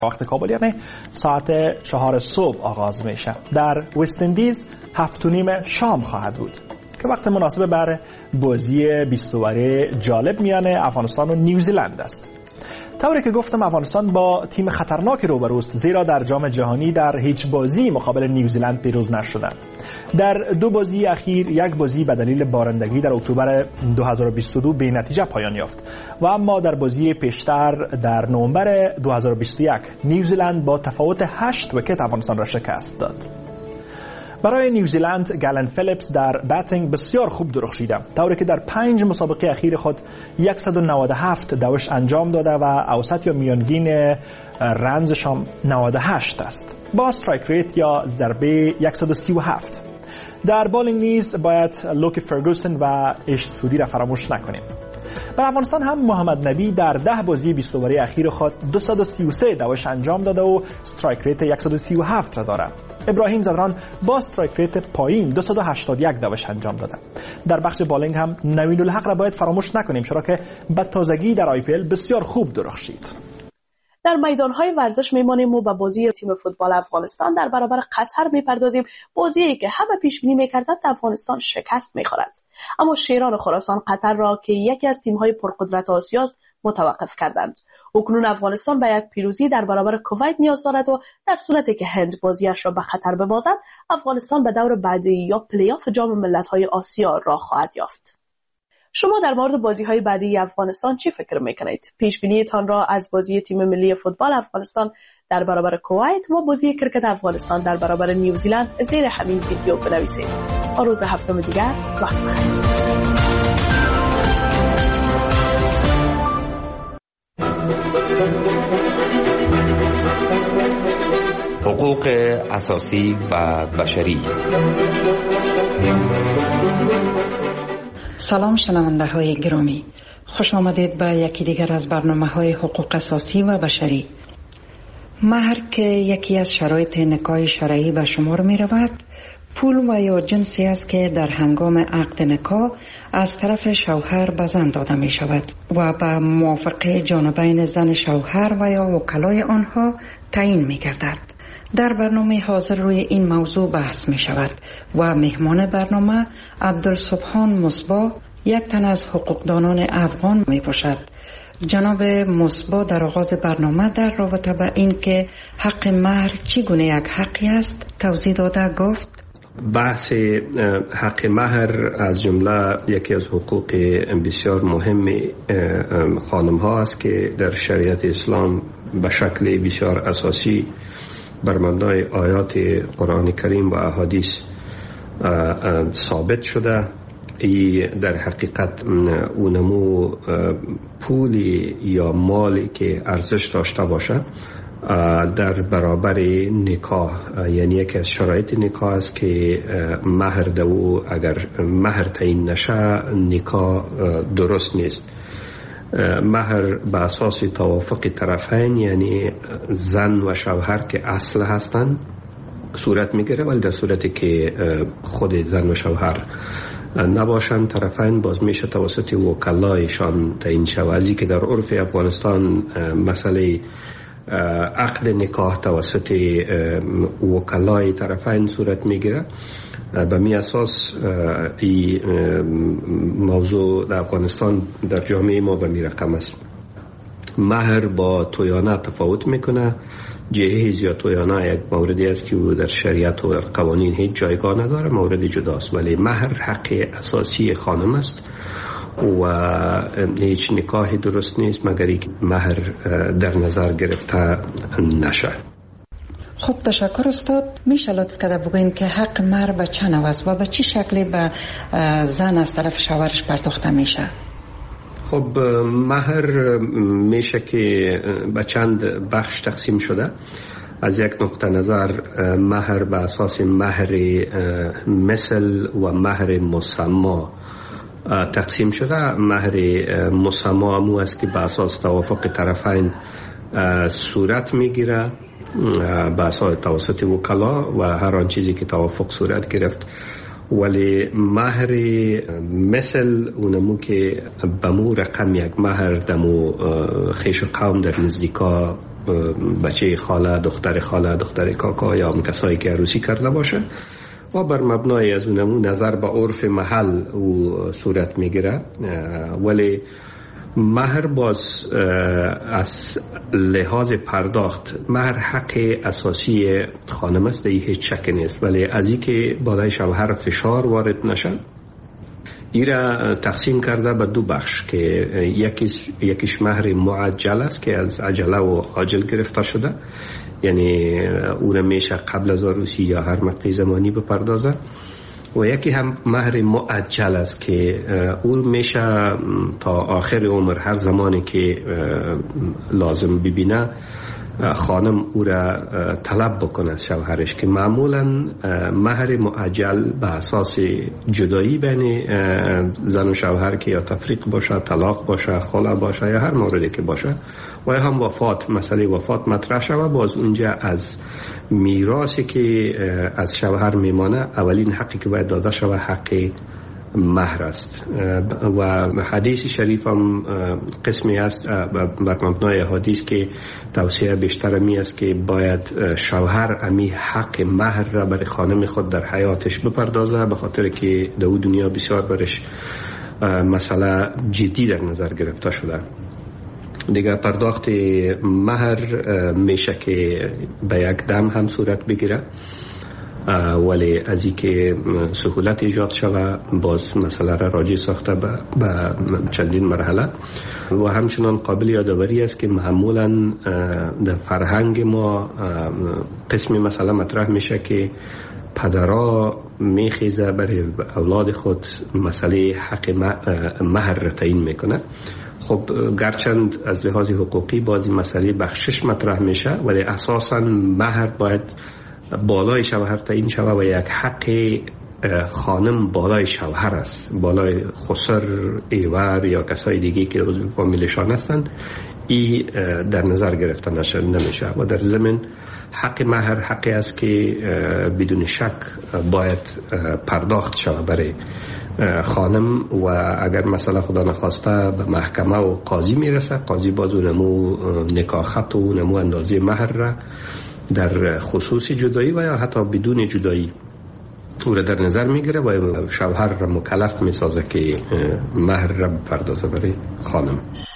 وقت کابل یعنی ساعت 4 صبح آغاز میشه. در وست اندیز 7:30 شام خواهد بود که وقت مناسب بر بازی 20 اوره جالب میان افغانستان و نیوزیلند است. طوری که گفتم افغانستان با تیم خطرناک روبروست، زیرا در جام جهانی در هیچ بازی مقابل نیوزیلند پیروز نشدند. در 2 بازی اخیر یک بازی به دلیل بارندگی در اکتبر 2022 به نتیجه پایان یافت و اما در بازی پیشتر در نوامبر 2021 نیوزیلند با تفاوت 8 ویکت افغانستان را شکست داد. برای نیوزیلند گلن فیلیپس در باتینگ بسیار خوب درخشیده، طوری که در 5 مسابقه اخیر خود 197 دوش انجام داده و اوسط یا میانگین رنزش هم 98 است با استرایک ریت یا ضربه 137. در بالینگ نیز باید لوکی فرگوسن و ایش سودی را فراموش نکنیم. بر افغانستان هم محمد نبی در 10 بازی 20 اوره اخیر خود 233 دوش انجام داده و استرایک ریت 137 را دارد. ابراهیم زدران با استرایک ریت پایین 281 دوش انجام داده. در بخش بالینگ هم نوین الحق را باید فراموش نکنیم، چرا که به تازگی در IPL بسیار خوب درخشید. در میدانهای ورزش میمانیم و به بازی تیم فوتبال افغانستان در برابر قطر میپردازیم. بازی که همه پیش بینی میکردند افغانستان شکست میخورد، اما شیران خراسان قطر را که یکی از تیم‌های پرقدرت آسیا است متوقف کردند. اکنون افغانستان به یک پیروزی در برابر کویت نیاز دارد و در صورتی که هند بازیش را به خطر ببازد، افغانستان به دور بعدی یا پلی‌آف جام ملت‌های آسیا راه خواهد یافت. شما در مورد بازی‌های بعدی افغانستان چی فکر می‌کنید؟ پیش‌بینی‌تان را از بازی تیم ملی فوتبال افغانستان در برابر کویت و بازی کرکت افغانستان در برابر نیوزیلند زیر همین ویدیو بنویسید. تا روز هفتم دیگر وقت بخیر. حقوق اساسی و بشری. سلام شنونده های گرامی، خوش آمدید به یکی دیگر از برنامه های حقوق اساسی و بشری. مهر که یکی از شرایط نکاح شرعی به شمار می رود، پول و یا جنسی است که در هنگام عقد نکاح از طرف شوهر به زن داده می شود و به موافقه جانبین زن شوهر و یا وکلای آنها تعیین می گردد. در برنامه حاضر روی این موضوع بحث می شود و مهمان برنامه عبدالسبحان مصباح، یک تن از حقوقدانان افغان می باشد. جناب مصباح در آغاز برنامه در رابطه به این که حق مهر چگونه یک حقی است توضیح داده گفت: بحث حق مهر از جمله یکی از حقوق بسیار مهم خانم ها است که در شریعت اسلام به شکل بسیار اساسی بر مبنای آیات قرآن کریم و احادیث ثابت شده. ای در حقیقت اونمو پولی یا مالی که ارزش داشته باشه در برابر نکاح، یعنی یکی از شرایط نکاح است که مهر دو اگر مهر تعیین نشه نکاح درست نیست. مهر به اساس توافق طرفین، یعنی زن و شوهر که اصل هستند صورت میگیره، ولی در صورتی که خود زن و شوهر نباشند طرفین باز میشه توسط وکلایشان تعیین شود. ازی که در عرف افغانستان مسئله عقد نکاح توسط وکلای طرفین صورت میگیره. به می اساس این موضوع در افغانستان در جامعه ما به می رقم است. مهر با تویانه تفاوت میکنه. جهیز یا تویانه یک موردی است که در شریعت و قوانین هیچ جایگاه نداره، مورد جداست، ولی مهر حق اساسی خانم است و هیچ نکاحی درست نیست مگر اینکه مهر در نظر گرفته نشه. خب تشکر استاد. میشه لطف کرده بگوین که حق مهر به چه نوع است و به چه شکلی به زن از طرف شوهرش پرداخته میشه؟ خب مهر میشه که به چند بخش تقسیم شده. از یک نقطه نظر مهر به اساس مهر مثل و مهر مسما تقسیم شده. مهر مسما امو است که به اساس توافق طرفین صورت میگیره به اساس توسط وکلا و هر آن چیزی که توافق صورت گرفت. ولی مهر مثل اونمو که بمو رقم یک مهر دمو خیش و قوم در نزدیکا بچه خاله، دختر خاله، دختر کاکا یا کسایی که عروسی کرده باشه و بر مبنای از اونمو نظر به عرف محل او صورت میگیره. ولی مهر باز از لحاظ پرداخت، مهر حق اساسی خانم است، دیگه هیچ شک نیست. ولی از این که بالای شوهر فشار وارد نشد، این را تقسیم کرده به دو بخش که یکیش مهر معجل است که از عجله و عاجل گرفته شده، یعنی او را میشه قبل از عروسی یا هر مقطع زمانی بپردازه، و یکی هم مهر معجل است که او میشه تا آخر عمر، هر زمانی که لازم ببینه خانم او را طلب بکنه از شوهرش، که معمولا مهر معجل به اساس جدایی بین زن و شوهر که یا تفریق باشه، طلاق باشه، خلع باشه یا هر موردی که باشه، و هم وفات، مسئله وفات مطرح شوه، باز اونجا از میراثی که از شوهر میمانه اولین حقی که باید داده شوه حق مهر است. و حدیث شریف هم قسمی است بر مبنای حدیث که توصیه بیشتر می است که باید شوهر امی حق مهر را برای خانم خود در حیاتش بپردازه، به خاطر که در دنیا بسیار برش مسئله جدی در نظر گرفته شده. دیگه پرداخت مهر میشه که به یک دم هم صورت بگیره، ولی از این که سهولت ایجاد شده باز مسئله را راجع ساخته به چندین مرحله. و همچنان قابل یادآوری است که معمولا در فرهنگ ما قسمی مسئله مطرح میشه که پدرها میخیزه برای اولاد خود مسئله حق مهر را تعیین میکنه. خب گرچند از لحاظ حقوقی بازی مسئله بخشش مطرح میشه، ولی اساسا مهر باید بالای شوهر تعیین شوه و یک حق خانم بالای شوهر است، بالای خسر، ایور یا کسای دیگه که عضو فامیلشان هستند، ای در نظر گرفته نمیشه. و در ضمن حق مهر حقی است که بدون شک باید پرداخت شود برای خانم، و اگر مثلا خدا نخواسته به محکمه و قاضی میرسه، قاضی باز اونمو نکاح خط و اونمو اندازه مهر را در خصوص جدایی و یا حتی بدون جدایی او را در نظر میگیره و شوهر را مکلف میسازه که مهر را بپردازه برای خانم.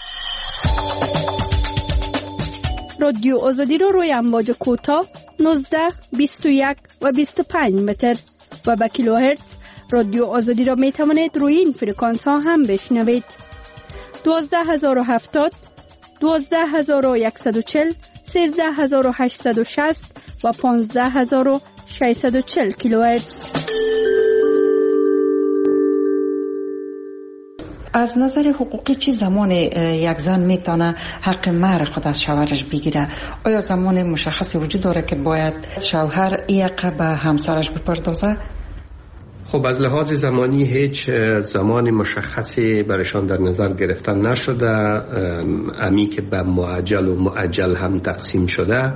رادیو آزادی رو روی امواج کوتاه 19، 21 و 25 متر و به کیلوهرتز رادیو آزادی را می توانید روی این فرکانس ها هم بشنوید. 12070، 12140، 13860 و 15640 کیلوهرتز. از نظر حقوقی چی زمان یک زن میتونه حق مهر خود از شوهرش بگیره؟ آیا زمان مشخصی وجود داره که باید شوهر حق به همسرش بپردازه؟ خب از لحاظ زمانی هیچ زمان مشخصی برشان در نظر گرفتن نشده. امی که به معجل و معجل هم تقسیم شده،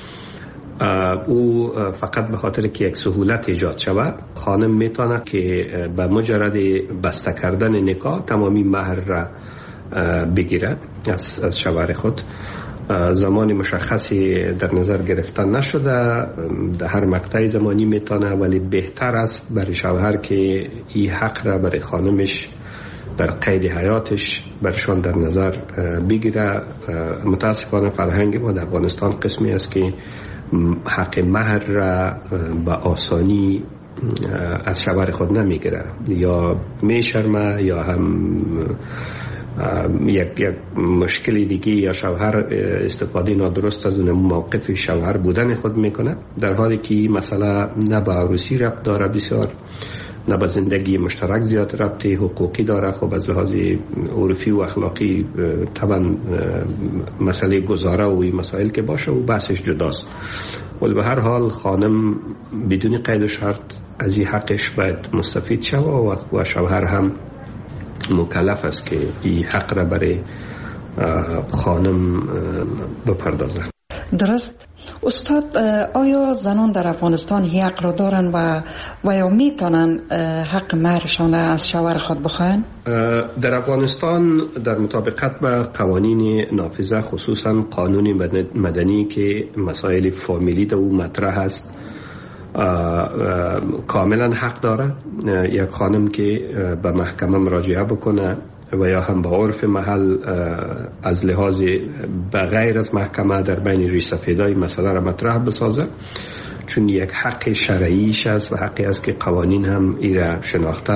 او فقط به خاطر که یک سهولت ایجاد شود، خانم میتونه که به مجرد بسته کردن نکاح تمامی مهر را بگیره از شوهر خود. زمان مشخصی در نظر گرفتن نشده، در هر مقطع زمانی میتونه، ولی بهتر است برای شوهر که این حق را برای خانمش در قید حیاتش برشان در نظر بگیره. متاسفانه فرهنگ ما در افغانستان قسمی است که حق مهر را به آسانی از شوهر خود نمیگیره، یا میشرمه یا هم یک مشکلی دیگه، یا شوهر استفاده نادرست از اون موقف شوهر بودن خود میکنه، در حالی که مسئله نه به عروسی ربط داره بسیار، نه به زندگی مشترک زیاد ربط حقوقی داره. خب از لحاظ عرفی و اخلاقی طبعا مسئله گذاره و این مسائل که باشه و بحثش جداست، ولی به هر حال خانم بدون قید و شرط از این حقش باید مستفید شود و شوهر هم مکلف است که این حق را برای خانم بپردازه. درست استاد، آیا زنان در افغانستان حق را دارن و یا میتونن حق مهرشان از شوهر خود بخواهن؟ در افغانستان در مطابقت با قوانین نافذه، خصوصا قانون مدنی که مسائل فامیلی در او مطرح است، کاملا حق داره یک خانم که به محکمه مراجعه بکنه و یا هم به عرف محل از لحاظ بغیر از محکمه در بین ریش سفیدای مسئله را مطرح بسازه، چون یک حق شرعیش است و حقی است که قوانین هم ایره شناخته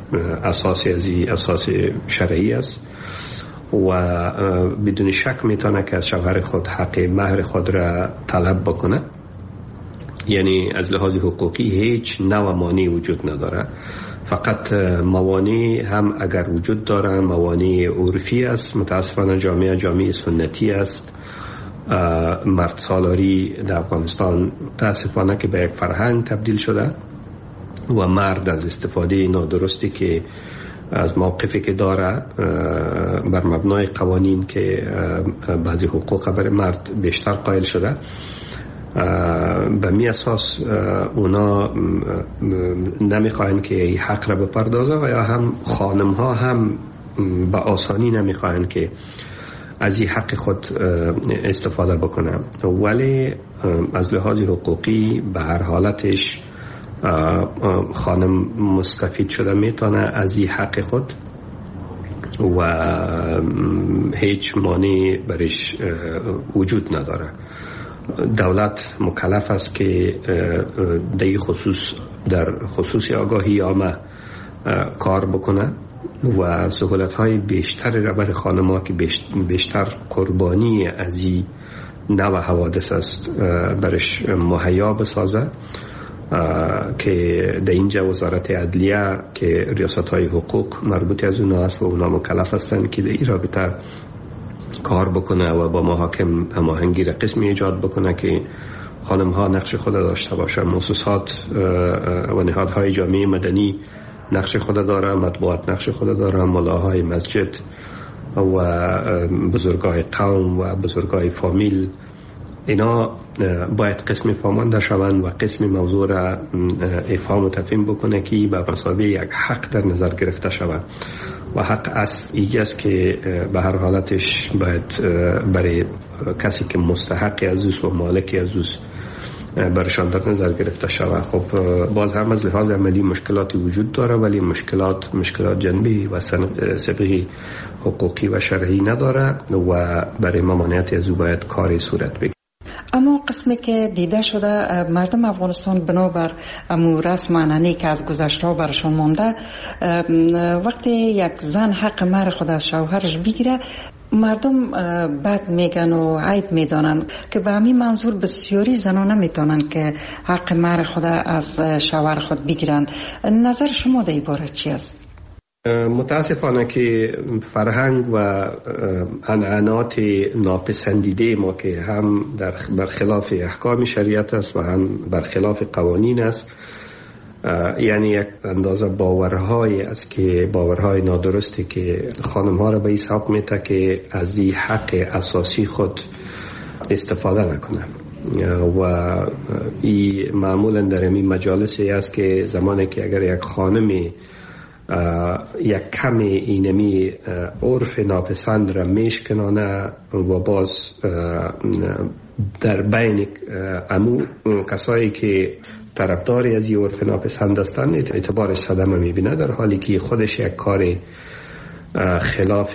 اساس شرعی است و بدون شک میتونه که از شوهر خود حق مهر خود را طلب بکنه. یعنی از لحاظ حقوقی هیچ نوع مانعی وجود نداره، فقط موانع هم اگر وجود داره موانع عرفی است. متاسفانه جامعه سنتی است. مرد سالاری در افغانستان متاسفانه که به یک فرهنگ تبدیل شده و مرد از استفاده نادرستی که از موقفی که داره بر مبنای قوانین که بعضی حقوق برای مرد بیشتر قائل شده، به می اساس اونا نمیخواهند که این حق را بپردازه و یا هم خانم ها هم به آسانی نمیخواهند که از این حق خود استفاده بکنه، ولی از لحاظ حقوقی به هر حالتش خانم مستفید شده میتونه از این حق خود و هیچ مانع برش وجود نداره. دولت مکلف است که در خصوص آگاهی عامه کار بکنه و سهولت‌های بیشتر را برای خانم‌ها که بیشتر قربانی از این نوع حوادث است برش مهیا بسازه، که در اینجا وزارت عدلیه که ریاست‌های حقوق مربوط از اونها است و اونها مکلف هستند که در این رابطه کار بکنه و با محاکم هماهنگی را قسمی ایجاد بکنه که خانم ها نقش خود داشته باشه. مؤسسات و نهادهای جامعه مدنی نقش خود داره، مطبوعات نقش خود داره، ملاهای مسجد و بزرگای قوم و بزرگای فامیل، اینا باید قسمی فهمانده شوند و قسمی موضوع را افهام و تفهیم بکنه که به مثابه یک حق در نظر گرفته شود و حق است که به هر حالتش باید برای کسی که مستحق از و مالک از برشان در نظر گرفته شود. خب باز هم از لحاظ عملی مشکلاتی وجود داره، ولی مشکلات جنبی و سبقی حقوقی و شرعی نداره و برای ممانعت از او باید کاری صورت بگیرد. اما قسمی که دیده شده مردم افغانستان بنابر امو رسم عنعنه‌ای که از گذشته برشان مانده، وقتی یک زن حق مهر خود از شوهرش بگیره مردم بد میگن و عیب میدانن که به همین منظور بسیاری زنان نمیتونن که حق مهر خود از شوهر خود بگیرن. نظر شما در این باره چی است؟ متاسفانه که فرهنگ و عنعنات ناپسندیده ما که هم برخلاف احکام شریعت است و هم برخلاف قوانین است، یعنی یک اندازه باورهای نادرستی که خانم ها را به این سبب میته که از این حق اساسی خود استفاده نکنه و این معمولا در این مجالسی است که زمانی که اگر یک خانمی یک کم اینمی عرف ناپسند را میشکنانه و باز در بین امو کسایی که طرفداری از این عرف ناپسند هستند اعتبار صدمه میبینه، در حالی که خودش یک کار خلاف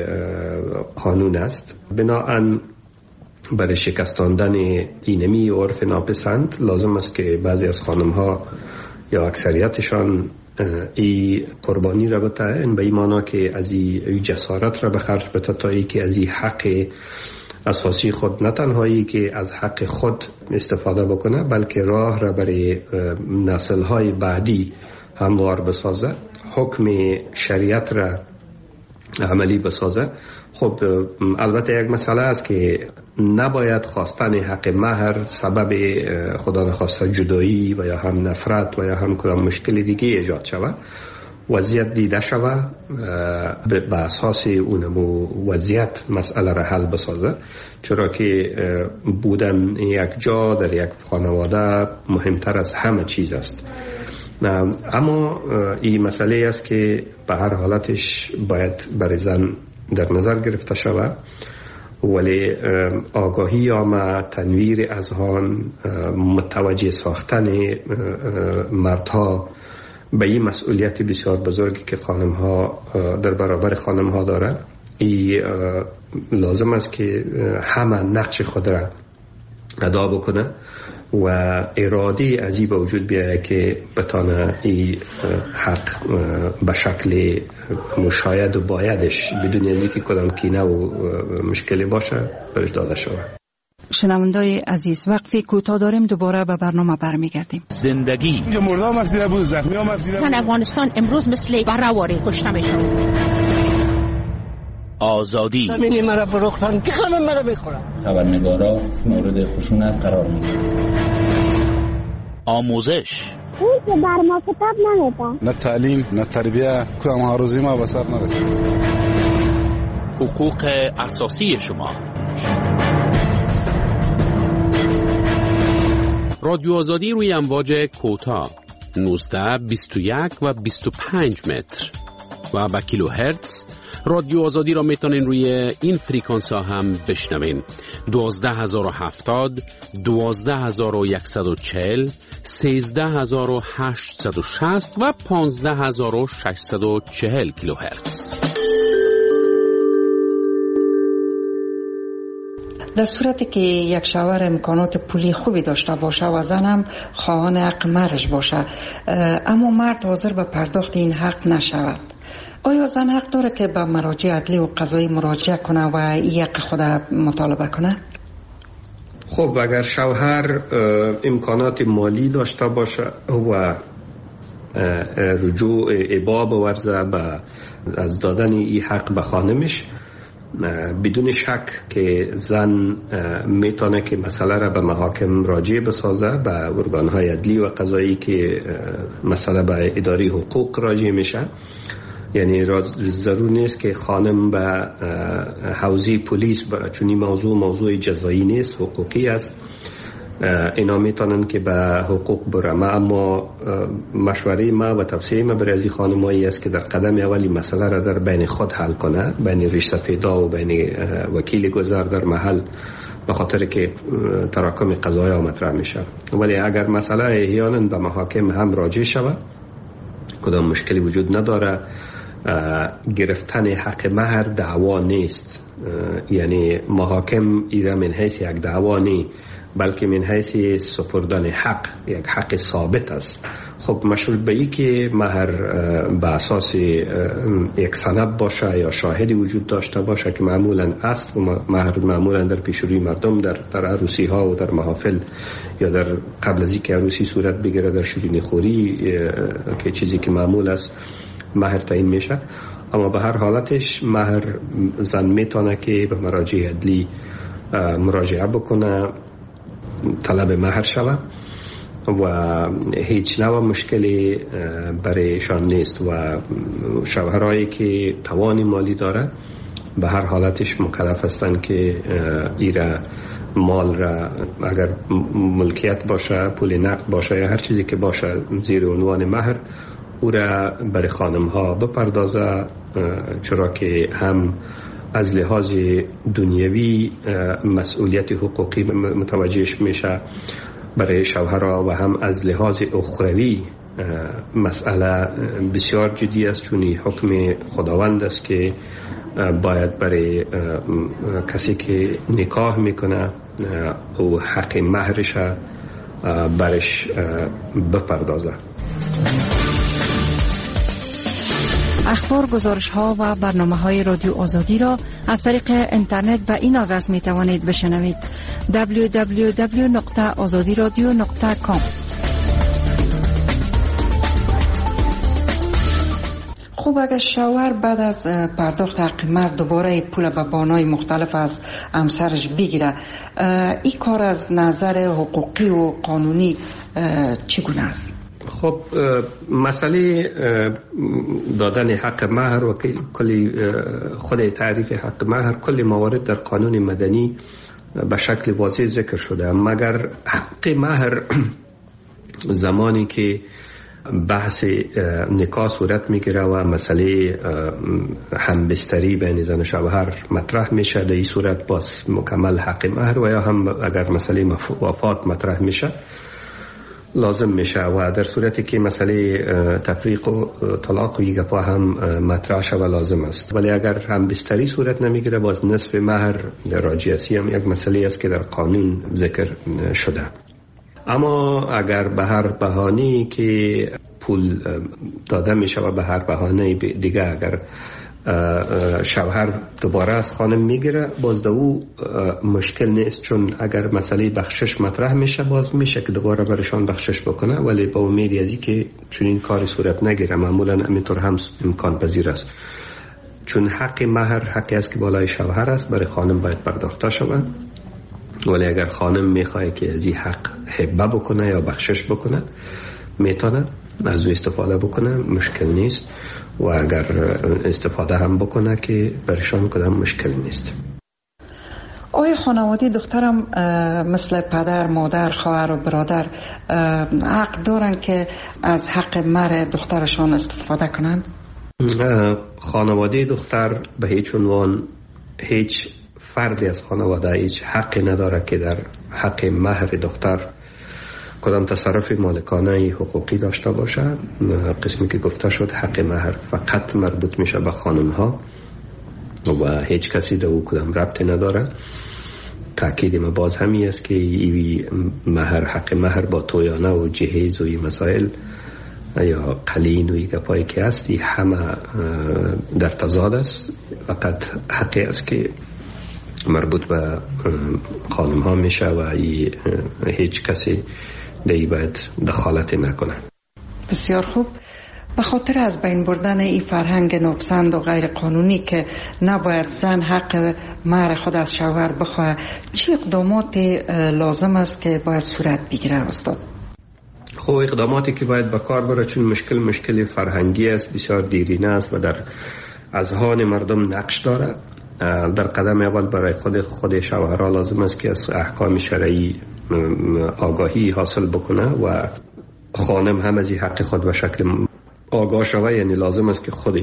قانون است. بنابراین برای شکستاندن اینمی عرف ناپسند لازم است که بعضی از خانم ها یا اکثریتشان ای قربانی را بتاین، به این معنی که از این جسارت را به خرج بده تا ای که از این حق اساسی خود نه تنهایی که از حق خود استفاده بکنه بلکه راه را برای نسل‌های بعدی هموار بسازه، حکم شریعت را عملی بسازه. خب البته یک مسئله است که نباید خواستن حق مهر سبب خدا نخواسته جدایی و یا هم نفرت و یا هم کدام مشکل دیگه ایجاد شود، وضعیت دیده شود به اساس اونمو وضعیت مسئله را حل بسازه، چرا که بودن یک جا در یک خانواده مهمتر از همه چیز است. اما این مسئله است که به هر حالتش باید برای زن در نظر گرفته شود، ولی آگاهی آمد، تنویر اذهان، متوجه ساختن مردها به این مسئولیت بسیار بزرگی که خانم‌ها در برابر خانم‌ها داره، این لازم است که همه نقش خود را ادا بکنه و اراده از این به وجود بیاید که بتانه این حق به شکل مشاهد و بایدش بدون از اینکه کدام کینه و مشکلی باشه برش داده شود. شنوندای عزیز، وقفی کوتاه داریم، دوباره به برنامه برمیگردیم. زندگی مردم افزیده بود، زخمی هم افزیده بود. زن افغانستان امروز مثل برواری کشته میشن. آزادی زمینی مرا فروختن که همه مرا بخورن. خبرنگارا مورد خشونت قرار میگیرن. آموزش اون که بر ما کتاب نمیدن. نه تعلیم نه تربیه، کدام هاروزی ما به سر نرسید. حقوق اساسی شما. رادیو آزادی روی امواج کوتاه 19 21 و 25 متر و با کیلوهرتز. رادیو آزادی را میتونین روی این فریکانس ها هم بشنوین: 12070 12140 13860 و 15640 کیلوهرتز. در صورتی که یک شوهر امکانات پولی خوبی داشته باشه و زنم خواهان حق مرج باشه، اما مرد حاضر به پرداخت این حق نشود، آیا زن حق داره که به مراجع عدلی و قضایی مراجعه کنه و این حق خود مطالبه کنه؟ خب اگر شوهر امکانات مالی داشته باشه و رجوع ابا بورزه از دادن این حق به خانمش، بدون شک که زن میتونه که مسئله را به محاکم راجع بسازه، به ارگانهای عدلی و قضایی که مسئله به اداره حقوق راجع میشه. یعنی ضرور نیست که خانم به حوزه پلیس بره، چون این موضوع جزایی نیست، حقوقی است. اینا میتونن که به حقوق برم، اما مشوره ما و توصیه ما برای از خانمایی است که در قدم اولی مسئله را در بین خود حل کنه، بین ریش سفیدا و بین وکیل گذار در محل، به خاطر که تراکم قضایا مطرح میشه. ولی اگر مسئله احیانا به محاکم هم راجع شود، کدام مشکلی وجود نداره. گرفتن حق مهر دعوا نیست، یعنی محاکم ایره من حیث یک دعوا نیست، بلکه من حیث سپردن حق، یک حق ثابت است. خب مشروط به این که مهر به اساس یک سند باشه یا شاهدی وجود داشته باشه که معمولا است، مهر معمولا در پیشروی مردم در عروسی ها و در محافل یا در قبل از اینکه عروسی صورت بگیره در شیرینی خوری که چیزی که معمول است مهر تعیین میشه. اما به هر حالتش مهر زن میتونه که به مراجع عدلی مراجعه بکنه، طلب مهر شود و هیچ نوع مشکلی برایشان نیست و شوهرایی که توان مالی داره به هر حالتش مکلف هستند که ایره مال را اگر ملکیت باشه، پول نقد باشه یا هر چیزی که باشه زیر عنوان مهر، او را برای خانم ها بپردازه، چرا که هم از لحاظ دنیوی مسئولیت حقوقی متوجهش میشه برای شوهرها و هم از لحاظ اخروی مسئله بسیار جدی است، چون حکم خداوند است که باید برای کسی که نکاح میکنه او حق مهرش برش بپردازه. اخبار، گزارش ها و برنامه های رادیو آزادی را از طریق اینترنت به این آدرس می توانید بشنوید: www.azadiradio.com. خوب، اگر شوهر بعد از پرداخت حق مرد دوباره پول به بانای مختلف از همسرش بگیره، این کار از نظر حقوقی و قانونی چگونه است؟ خب مسئله دادن حق مهر و کلی خود تعریف حق مهر کلی موارد در قانون مدنی به شکل واضح ذکر شده، مگر حق مهر زمانی که بحث نکاح صورت میگیره و مسئله همبستری بین زن و شوهر مطرح میشه، در این صورت باز مکمل حق مهر، و یا هم اگر مسئله وفات مطرح میشه لازم میشه، و در صورتی که مسئله تفریق و طلاق و گپا هم مطرح شود لازم است. ولی اگر همبستری صورت نمیگیره باز نصف مهر راجعیتی هم یک مسئله است که در قانون ذکر شده. اما اگر به هر بهانه‌ای که پول داده میشه و به هر بهانه دیگه اگر شوهر دوباره از خانم میگیره باز او مشکل نیست، چون اگر مسئله بخشش مطرح میشه باز میشه که دوباره برشان بخشش بکنه، ولی با امید ازی که چون این کاری صورت نگیره معمولا همینطور هم امکان پذیر است، چون حق مهر حقی است که بالای شوهر است، برای خانم باید پرداخته شود. ولی اگر خانم میخواه که از این حق هبه بکنه یا بخشش بکنه میتونه از او استفاده بکنه، مشکل نیست، و اگر استفاده هم بکنه که برشان کدام مشکل نیست. آیا خانواده دخترم مثل پدر، مادر، خواهر و برادر حق دارن که از حق مهر دخترشان استفاده کنند؟ خانواده دختر به هیچ عنوان هیچ فردی از خانواده هیچ حقی نداره که در حق مهر دختر کدام تصرف مالکانه حقوقی داشته باشه. قسمی که گفته شد حق مهر فقط مربوط میشه به خانم ها و هیچ کسی در او کدام ربطی نداره. تأکید ما باز همی است که ای مهر حق مهر با تویانه و جهیز و این مسائل یا قلین و این گپایی که هستی همه در تضاد است، فقط حقی است که مربوط به خانم ها میشه و هیچ کسی دیگه باید دخالت نکنه. بسیار خوب. به خاطر از بین بردن این فرهنگ ناپسند و غیر قانونی که نباید زن حق مهر خود از شوهر بخواه، چه اقدامات لازم است که باید صورت بگیره استاد؟ خب اقداماتی که باید به کار بره، چون مشکل فرهنگی است، بسیار دیرینه است و در اذهان مردم نقش داره. در قدم اول برای خود شوهرها لازم است که از احکام شرعی آگاهی حاصل بکنه و خانم هم از این حق خود به شکل آگاه شوه. یعنی لازم است که خود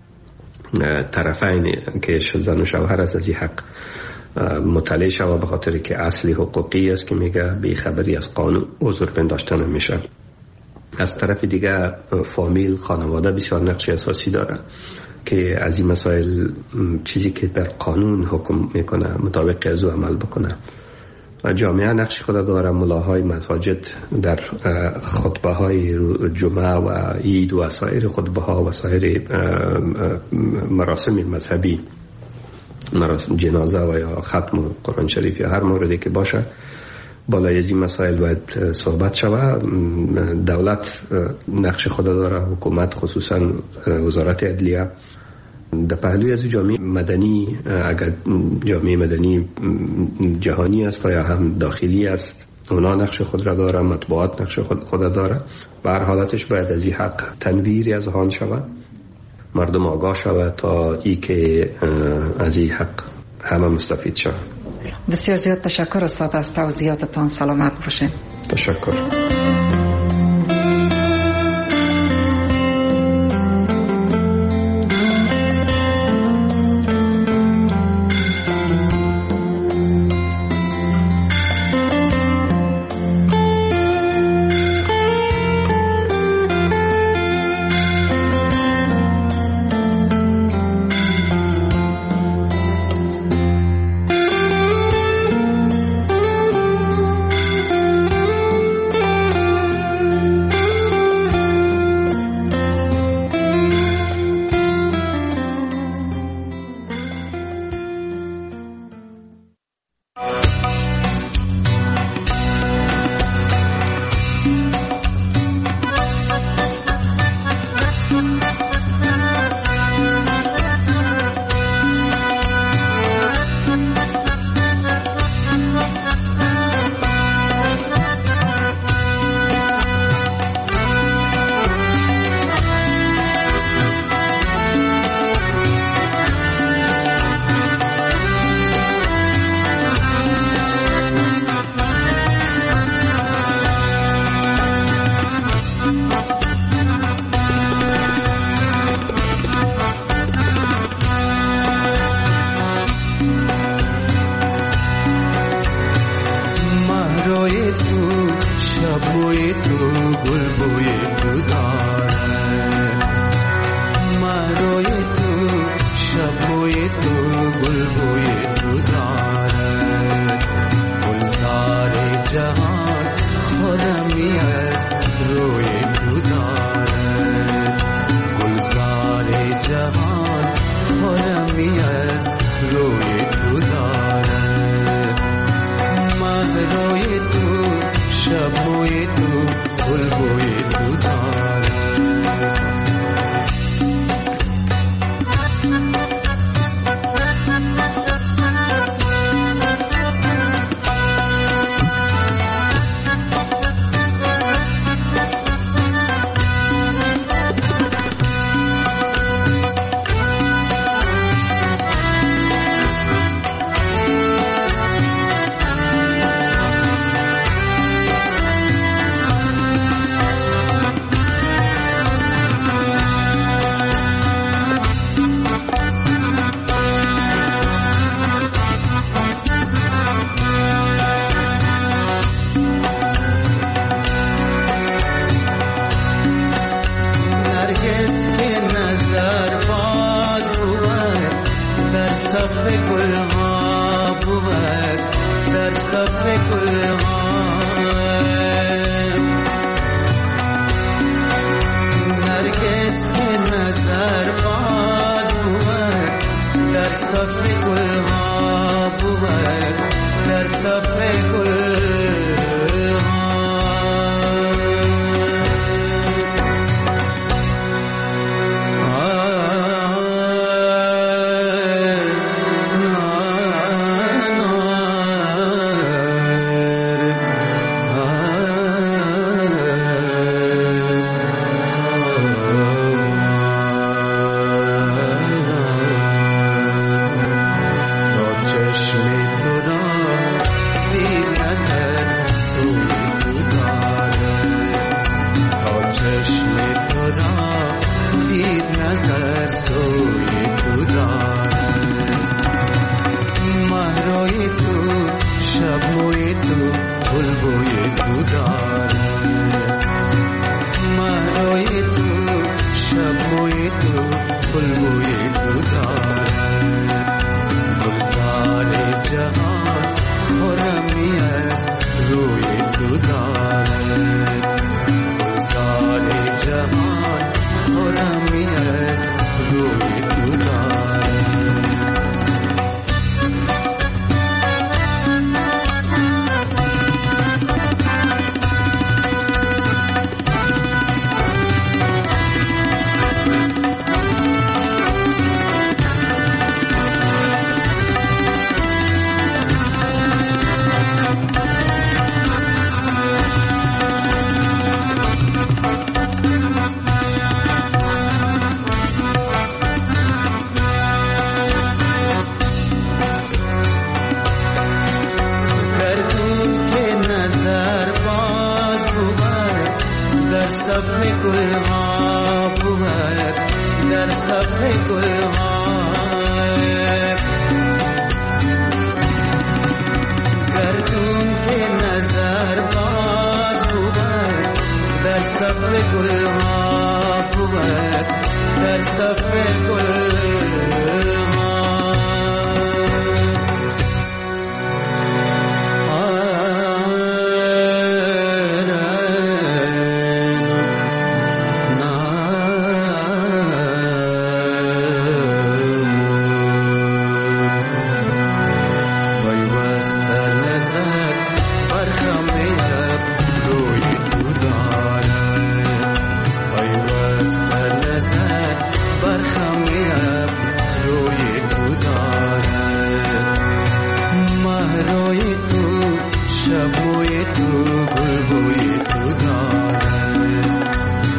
طرفین که زن و شوهر است از این حق مطلع شوه، به خاطر که اصلی حقوقی است که میگه بی خبری از قانون عذر پنداشته نمیشه. از طرف دیگه فامیل، خانواده بسیار نقش اساسی داره که از این مسائل چیزی که در قانون حکم میکنه مطابق از او عمل بکنه. و جامعه نقش خود داره، ملاهای مساجد در خطبه های جمعه و عید و سایر خطبه ها و سایر مراسم مذهبی، مراسم جنازه و یا ختم قرآن شریف یا هر موردی که باشه، بالای از این مسائل باید صحبت شوه. دولت نقش خود داره، حکومت خصوصا وزارت عدلیه. در پهلوی از جامعه مدنی، اگر جامعه مدنی جهانی است یا هم داخلی است، اونا نقش خود را داره، مطبوعات نقش خود داره. به هر حالتش باید از این حق تنویری از آن شود، مردم آگاه شود تا ای که از این حق همه مستفید شود. بسیار زیاد تشکر استاد از توضیحاتتان. سلامت باشین. تشکر. شب بوی تو گل بوی تو دارد مهروی تو شب بوی تو گل بوی تو دارد گلزار جهان خرمی است روی تو دارد گلزار جهان خرمی است روی تو دارد مهروی تو شب بوی تو گل بوی تو دارد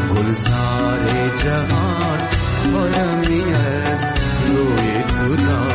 گلزار جهان خرمی است روی تو دارد